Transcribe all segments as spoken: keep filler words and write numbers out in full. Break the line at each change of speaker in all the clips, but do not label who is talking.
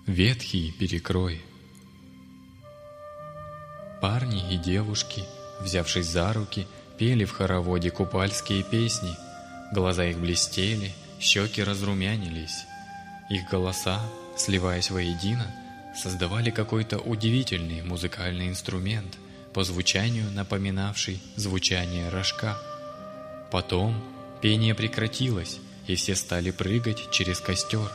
Ветхий перекрой. Парни и девушки, взявшись за руки, пели в хороводе купальские песни. Глаза их блестели, щеки разрумянились. Их голоса, сливаясь воедино, создавали какой-то удивительный музыкальный инструмент, по звучанию напоминавший звучание рожка. Потом пение прекратилось, и все стали прыгать через костер.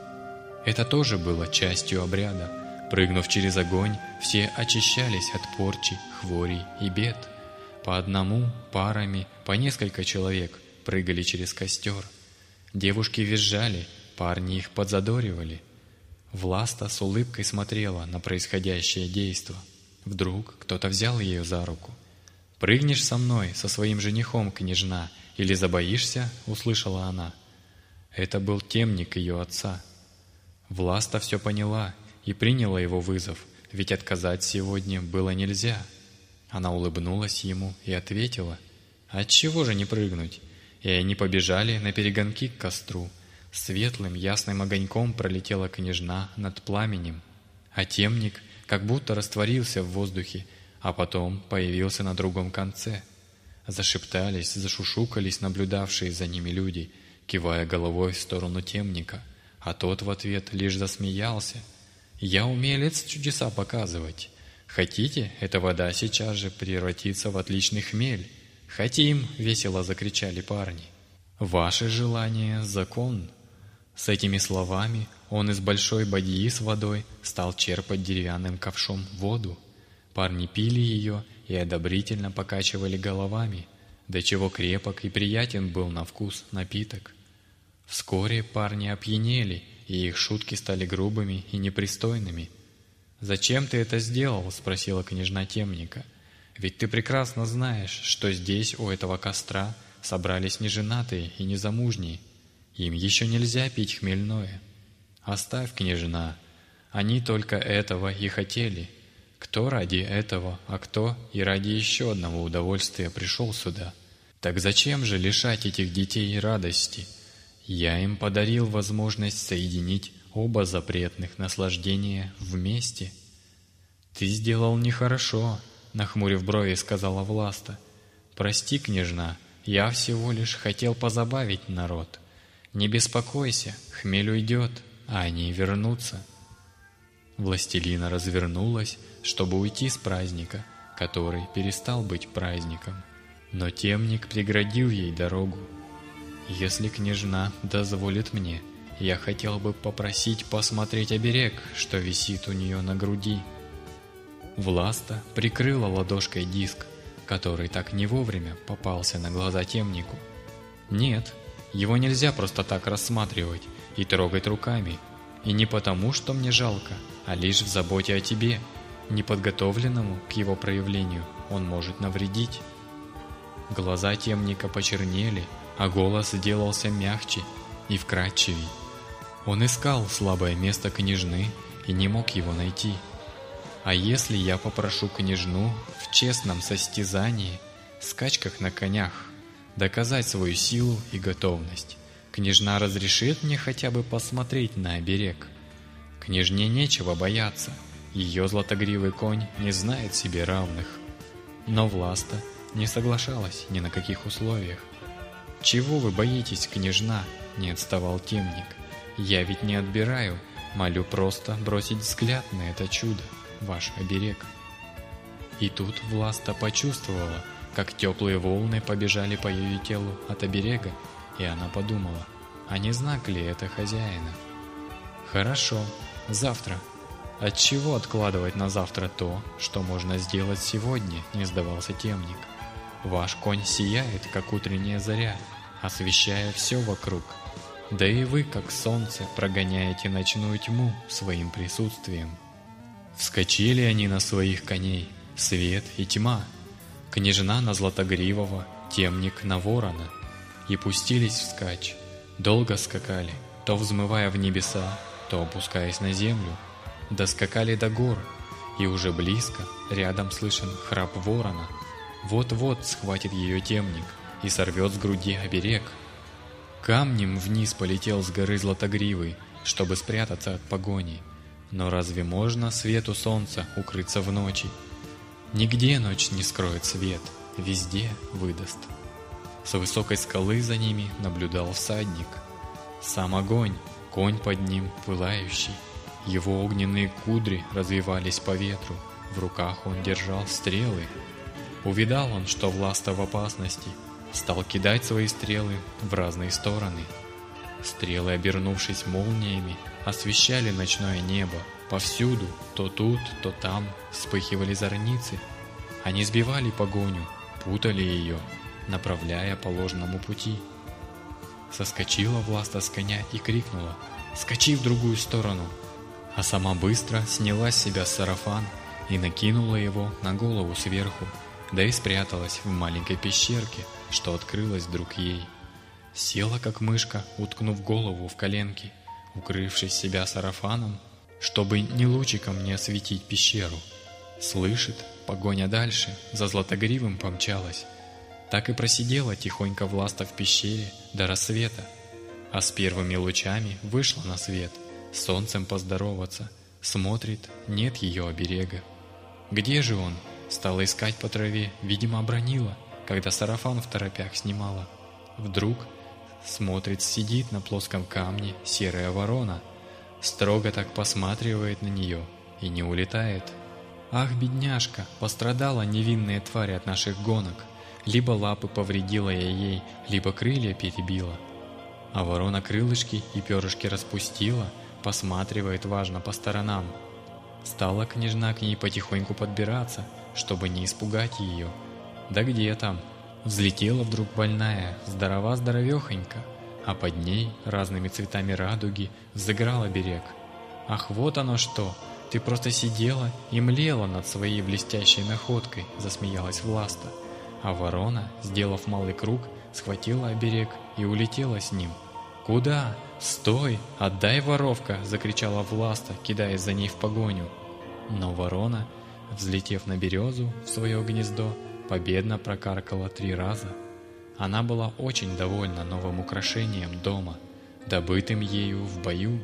Это тоже было частью обряда. Прыгнув через огонь, все очищались от порчи, хворей и бед. По одному, парами, по несколько человек прыгали через костер. Девушки визжали, парни их подзадоривали. Власта с улыбкой смотрела на происходящее действо. Вдруг кто-то взял ее за руку. «Прыгнешь со мной, со своим женихом, княжна, или забоишься?» — услышала она. Это был темник ее отца. Власта все поняла и приняла его вызов, ведь отказать сегодня было нельзя. Она улыбнулась ему и ответила: «Отчего же не прыгнуть?» И они побежали наперегонки к костру. Светлым ясным огоньком пролетела княжна над пламенем, а темник как будто растворился в воздухе, а потом появился на другом конце. Зашептались, зашушукались наблюдавшие за ними люди, кивая головой в сторону темника. А тот в ответ лишь засмеялся. «Я умелец чудеса показывать. Хотите, эта вода сейчас же превратится в отличный хмель?» «Хотим!» — весело закричали парни. «Ваше желание — закон!» С этими словами он из большой бадьи с водой стал черпать деревянным ковшом воду. Парни пили ее и одобрительно покачивали головами, до чего крепок и приятен был на вкус напиток. Вскоре парни опьянели, и их шутки стали грубыми и непристойными. «Зачем ты это сделал?» — спросила княжна темника. «Ведь ты прекрасно знаешь, что здесь, у этого костра, собрались неженатые и незамужние. Им еще нельзя пить хмельное». «Оставь, княжна, они только этого и хотели. Кто ради этого, а кто и ради еще одного удовольствия пришел сюда. Так зачем же лишать этих детей радости? Я им подарил возможность соединить оба запретных наслаждения вместе». «Ты сделал нехорошо», — нахмурив брови, сказала Власта. «Прости, княжна, я всего лишь хотел позабавить народ. Не беспокойся, хмель уйдет, а они вернутся». Властелина развернулась, чтобы уйти с праздника, который перестал быть праздником. Но темник преградил ей дорогу. «Если княжна дозволит мне, я хотел бы попросить посмотреть оберег, что висит у нее на груди». Власта прикрыла ладошкой диск, который так не вовремя попался на глаза темнику. «Нет, его нельзя просто так рассматривать и трогать руками. И не потому, что мне жалко, а лишь в заботе о тебе. Неподготовленному к его проявлению он может навредить». Глаза темника почернели, а голос сделался мягче и вкрадчивей. Он искал слабое место княжны и не мог его найти. «А если я попрошу княжну в честном состязании, скачках на конях, доказать свою силу и готовность, княжна разрешит мне хотя бы посмотреть на оберег? Княжне нечего бояться, ее златогривый конь не знает себе равных». Но Власта не соглашалась ни на каких условиях. «Чего вы боитесь, княжна?» — не отставал темник. «Я ведь не отбираю, молю просто бросить взгляд на это чудо, ваш оберег». И тут Власта почувствовала, как теплые волны побежали по ее телу от оберега, и она подумала, а не знак ли это хозяина? «Хорошо, завтра». «Отчего откладывать на завтра то, что можно сделать сегодня?» — не сдавался темник. «Ваш конь сияет, как утренняя заря, освещая все вокруг. Да и вы, как солнце, прогоняете ночную тьму своим присутствием». Вскочили они на своих коней, свет и тьма, княжна на Златогривого, темник на Ворона, и пустились вскачь. Долго скакали, то взмывая в небеса, то опускаясь на землю. Доскакали до гор, и уже близко, рядом слышен храп ворона. Вот-вот схватит ее темник и сорвет с груди оберег. Камнем вниз полетел с горы Златогривый, чтобы спрятаться от погони. Но разве можно свету солнца укрыться в ночи? Нигде ночь не скроет свет, везде выдаст. С высокой скалы за ними наблюдал всадник. Сам огонь, конь под ним пылающий. Его огненные кудри развивались по ветру, в руках он держал стрелы. Увидал он, что Власта в опасности, стал кидать свои стрелы в разные стороны. Стрелы, обернувшись молниями, освещали ночное небо. Повсюду, то тут, то там, вспыхивали зорницы. Они сбивали погоню, путали ее, направляя по ложному пути. Соскочила Власта с коня и крикнула: «Скачи в другую сторону!» А сама быстро сняла с себя сарафан и накинула его на голову сверху, да и спряталась в маленькой пещерке, что открылась вдруг ей. Села, как мышка, уткнув голову в коленки, укрывшись себя сарафаном, чтобы ни лучиком не осветить пещеру. Слышит, погоня дальше, за Златогривым помчалась. Так и просидела тихонько Власта в пещере до рассвета, а с первыми лучами вышла на свет, с солнцем поздороваться. Смотрит, нет ее оберега. Где же он? Стала искать по траве, видимо, обронила, когда сарафан в торопях снимала. Вдруг смотрит, сидит на плоском камне серая ворона, строго так посматривает на нее и не улетает. «Ах, бедняжка, пострадала невинная тварь от наших гонок, либо лапы повредила я ей, либо крылья перебила». А ворона крылышки и перышки распустила, посматривает важно по сторонам. Стала княжна к ней потихоньку подбираться, чтобы не испугать ее. Да где там? Взлетела вдруг больная, здорова-здоровехонька, а под ней разными цветами радуги взыграл оберег. «Ах, вот оно что! Ты просто сидела и млела над своей блестящей находкой», — засмеялась Власта. А ворона, сделав малый круг, схватила оберег и улетела с ним. «Куда? Стой! Отдай, воровка!» — закричала Власта, кидаясь за ней в погоню. Но ворона, взлетев на березу в свое гнездо, победно прокаркала три раза. Она была очень довольна новым украшением дома, добытым ею в бою.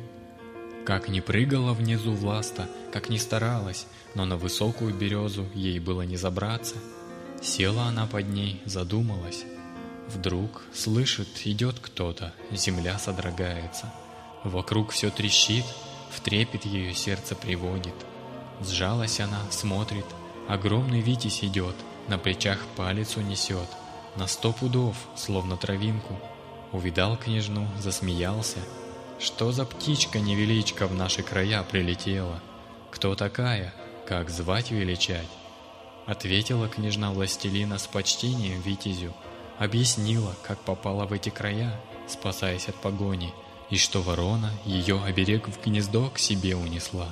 Как ни прыгала внизу Власта, как ни старалась, но на высокую березу ей было не забраться. Села она под ней, задумалась. Вдруг слышит, идет кто-то, земля содрогается. Вокруг все трещит, в трепет ее сердце приводит. Сжалась она, смотрит, огромный витязь идет, на плечах палицу несет, на сто пудов, словно травинку. Увидал княжну, засмеялся. Что за птичка-невеличка в наши края прилетела? Кто такая? Как звать величать? Ответила княжна властелина с почтением витязю, объяснила, как попала в эти края, спасаясь от погони, и что ворона ее оберег в гнездо к себе унесла.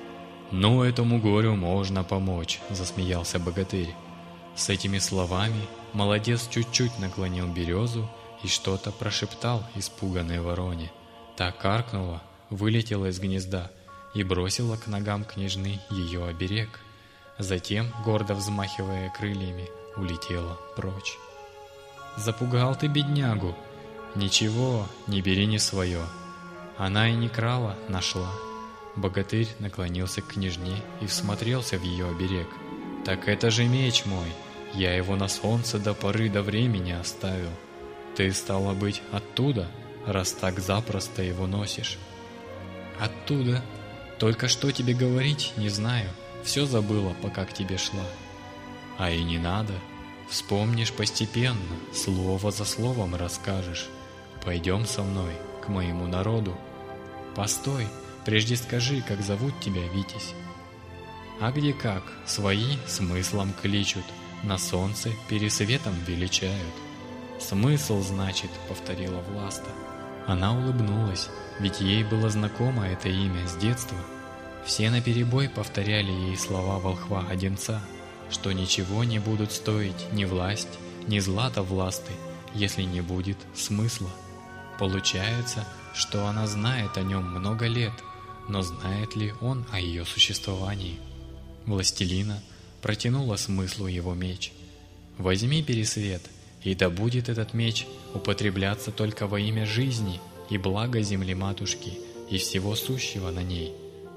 «Ну, этому горю можно помочь», — засмеялся богатырь. С этими словами молодец чуть-чуть наклонил березу и что-то прошептал испуганной вороне. Та каркнула, вылетела из гнезда и бросила к ногам княжны ее оберег. Затем, гордо взмахивая крыльями, улетела прочь. «Запугал ты беднягу? Ничего, не бери не свое. Она и не крала, нашла». Богатырь наклонился к княжне и всмотрелся в ее оберег. «Так это же меч мой, я его на солнце до поры до времени оставил. Ты, стало быть, оттуда, раз так запросто его носишь». «Оттуда. Только что тебе говорить, не знаю. Все забыла, пока к тебе шла». «А и не надо. Вспомнишь постепенно, слово за словом расскажешь. Пойдем со мной к моему народу». «Постой, прежде скажи, как зовут тебя, Витязь». «А где как? Свои смыслом кличут, на солнце пересветом величают». «Смысл, значит», — повторила Власта. Она улыбнулась, ведь ей было знакомо это имя с детства. Все наперебой повторяли ей слова волхва-одинца, что ничего не будут стоить ни власть, ни злато власты, если не будет смысла. Получается, что она знает о нем много лет, но знает ли он о ее существовании? Властелина протянула смыслу его меч. «Возьми пересвет, и да будет этот меч употребляться только во имя жизни и блага земли матушки и всего сущего на ней.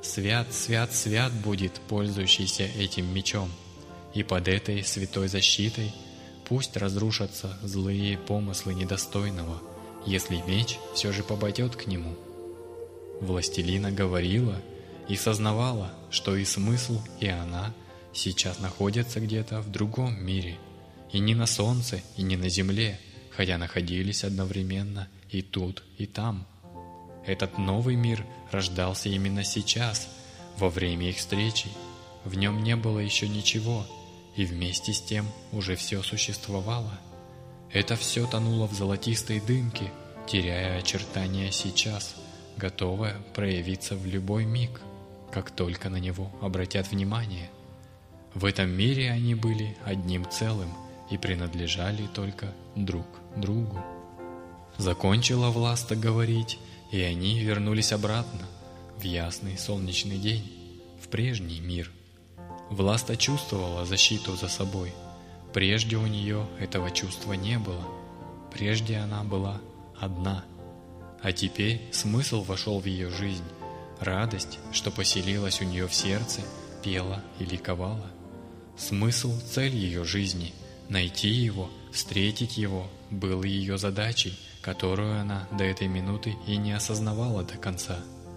Свят, свят, свят будет пользующийся этим мечом, и под этой святой защитой пусть разрушатся злые помыслы недостойного, если меч все же попадет к нему. Властелина говорила и сознавала, что и смысл, и она сейчас находятся где-то в другом мире, и не на солнце, и не на земле, хотя находились одновременно и тут, и там. Этот новый мир рождался именно сейчас, во время их встречи. В нем не было еще ничего, и вместе с тем уже все существовало. Это все тонуло в золотистой дымке, теряя очертания сейчас, готовое проявиться в любой миг, как только на него обратят внимание. В этом мире они были одним целым и принадлежали только друг другу. Закончила Власта говорить, и они вернулись обратно, в ясный солнечный день, в прежний мир. Власта чувствовала защиту за собой. Прежде у нее этого чувства не было. Прежде она была одна. А теперь смысл вошел в ее жизнь. Радость, что поселилась у нее в сердце, пела и ликовала. Смысл, цель ее жизни — найти его, встретить его — был ее задачей, которую она до этой минуты и не осознавала до конца.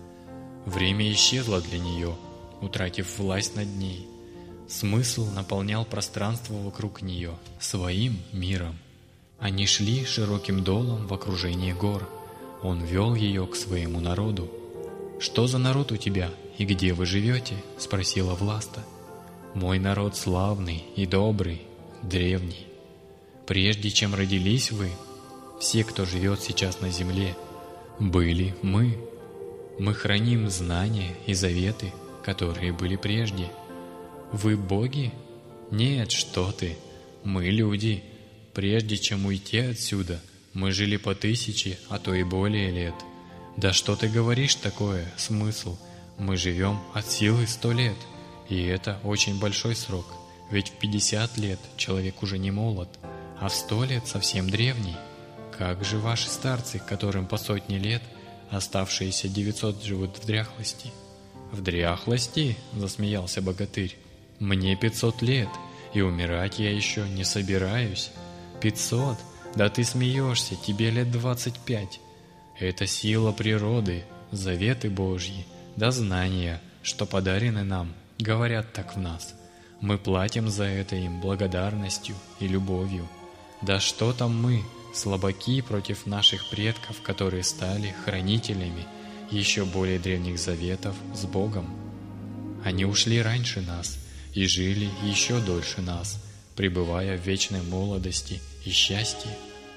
Время исчезло для нее, утратив власть над ней. Смысл наполнял пространство вокруг нее своим миром. Они шли широким долом в окружении гор. Он вел ее к своему народу. «Что за народ у тебя и где вы живете?» — спросила Власта. «Мой народ славный и добрый, древний. Прежде чем родились вы, все, кто живет сейчас на земле, были мы. Мы храним знания и заветы, которые были прежде. Вы боги? Нет, что ты. Мы люди. Прежде чем уйти отсюда, мы жили по тысяче, а то и более лет. Да что ты говоришь такое, смысл? Мы живем от силы сто лет, и это очень большой срок, ведь в пятьдесят лет человек уже не молод, а в сто лет совсем древний. Как же ваши старцы, которым по сотне лет, оставшиеся девятьсот живут в дряхлости?» «В дряхлости?» — засмеялся богатырь. «Мне пятьсот лет, и умирать я еще не собираюсь». «Пятьсот? Да ты смеешься, тебе лет двадцать пять. Это сила природы, заветы Божьи, да знания, что подарены нам, говорят так в нас. Мы платим за это им благодарностью и любовью. Да что там мы, слабаки против наших предков, которые стали хранителями еще более древних заветов с Богом. Они ушли раньше нас и жили еще дольше нас, пребывая в вечной молодости и счастье».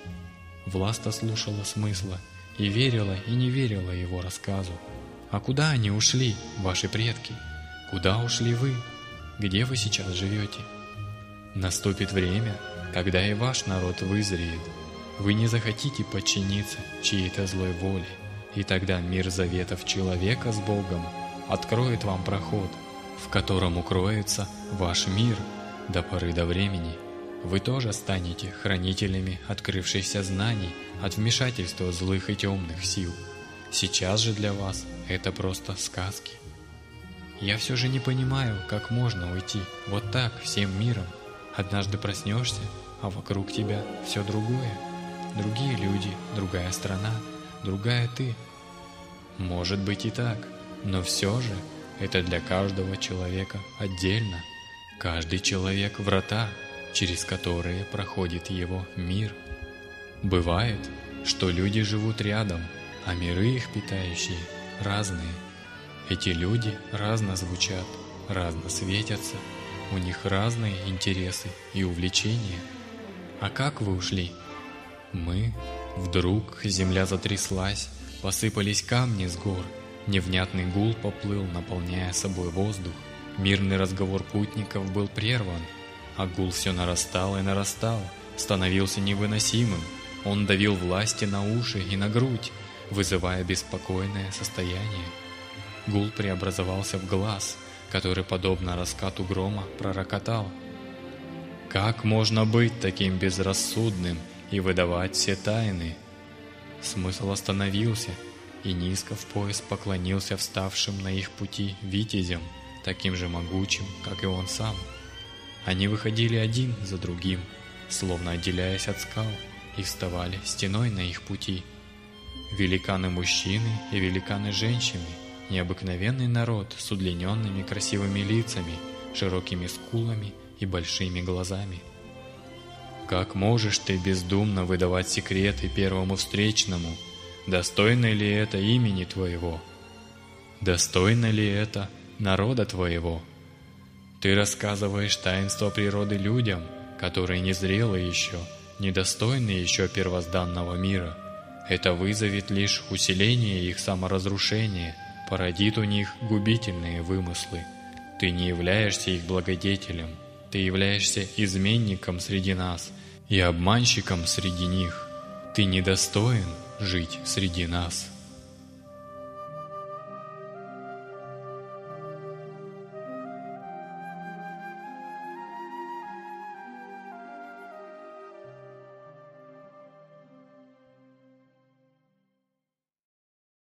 Власта слушала смысла и верила и не верила его рассказу. «А куда они ушли, ваши предки? Куда ушли вы? Где вы сейчас живете? Наступит время, когда и ваш народ вызреет. Вы не захотите подчиниться чьей-то злой воле, и тогда мир заветов человека с Богом откроет вам проход, в котором укроется ваш мир до поры до времени. Вы тоже станете хранителями открывшихся знаний от вмешательства злых и темных сил. Сейчас же для вас это просто сказки. Я все же не понимаю, как можно уйти вот так всем миром. Однажды проснешься, а вокруг тебя все другое. Другие люди, другая страна, другая ты. Может быть и так, но все же это для каждого человека отдельно. Каждый человек — врата, через которые проходит его мир. Бывает, что люди живут рядом, а миры их питающие разные. Эти люди разно звучат, разно светятся, у них разные интересы и увлечения. А как вы ушли? Мы. Вдруг земля затряслась, посыпались камни с гор, невнятный гул поплыл, наполняя собой воздух. Мирный разговор путников был прерван, а гул все нарастал и нарастал, становился невыносимым. Он давил власти на уши и на грудь, вызывая беспокойное состояние. Гул преобразовался в глас, который, подобно раскату грома, пророкотал. «Как можно быть таким безрассудным и выдавать все тайны?» Смысл остановился, и низко в пояс поклонился вставшим на их пути витязям, таким же могучим, как и он сам. Они выходили один за другим, словно отделяясь от скал, и вставали стеной на их пути. Великаны-мужчины и великаны-женщины, необыкновенный народ с удлиненными красивыми лицами, широкими скулами и большими глазами. Как можешь ты бездумно выдавать секреты первому встречному? Достойно ли это имени твоего? Достойно ли это народа твоего? Ты рассказываешь таинство природы людям, которые незрелы еще, недостойны еще первозданного мира. Это вызовет лишь усиление их саморазрушения, породит у них губительные вымыслы. Ты не являешься их благодетелем, ты являешься изменником среди нас и обманщиком среди них. Ты недостоин жить среди нас.